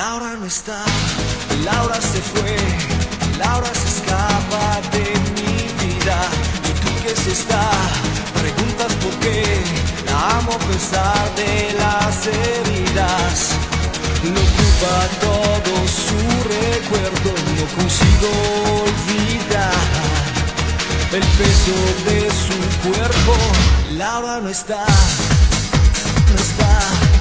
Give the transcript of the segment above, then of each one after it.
Laura no está, Laura se fue, Laura se escapa de mi vida. Y tú que se está, preguntas por qué la amo a pesar de las heridas. Lo ocupa todo su recuerdo, no consigo olvidar el peso de su cuerpo. Laura no está, no está.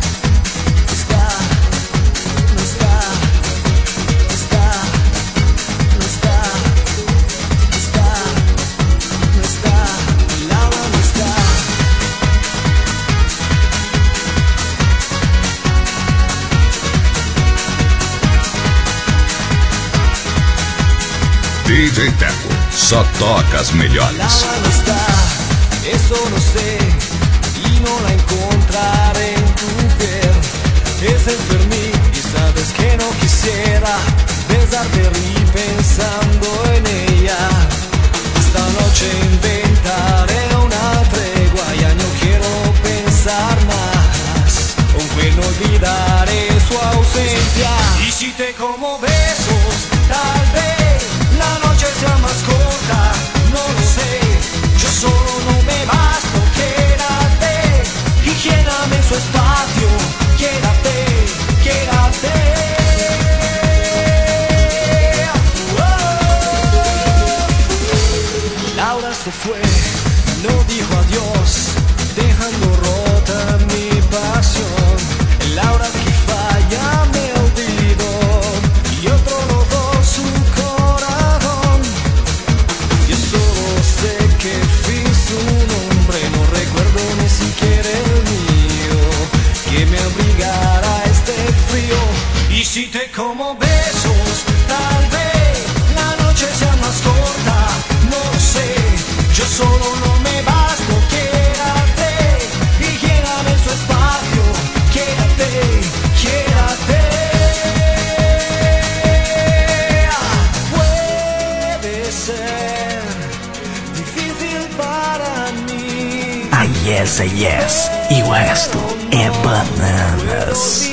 DJ Teco, só toca as melhores. Laura no está, eso no sé, y no la encontraré en tu piel. Es enfermí y sabes que no quisiera besarte y pensando en ella. Esta noche inventaré una tregua, ya no quiero pensar más, aunque no olvidaré su ausencia. Y si te como besos, tal vez la noche sea más corta, no lo sé. Yo solo no me basto, quédate y lléname su espacio. Quédate, quédate. Laura se fue, no dijo adiós, dejando rota mi pasión. Laura que falla me olvidó y otro robó su corazón. Yo solo sé que fui su nombre, no recuerdo ni siquiera el mío, que me abrigara este frío. Y si te como besos, tal vez la noche sea más corta, no lo sé. Yo solo no me basto, quédate y lléname su espacio. Quédate, quédate. Puede ser difícil para mí. A yes é yes e o resto é bananas.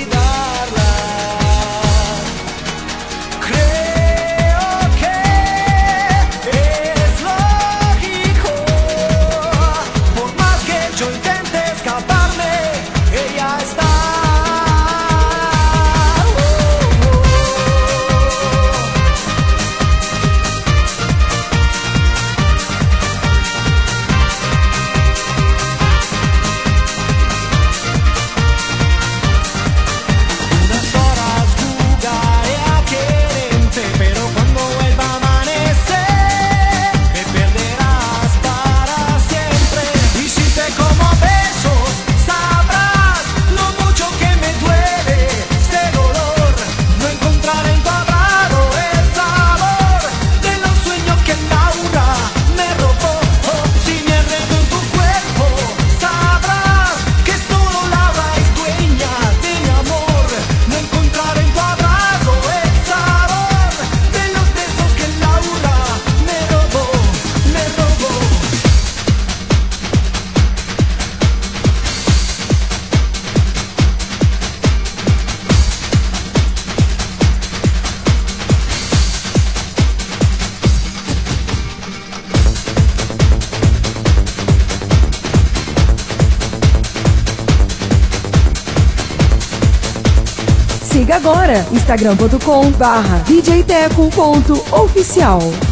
Siga agora instagram.com/djteco.oficial.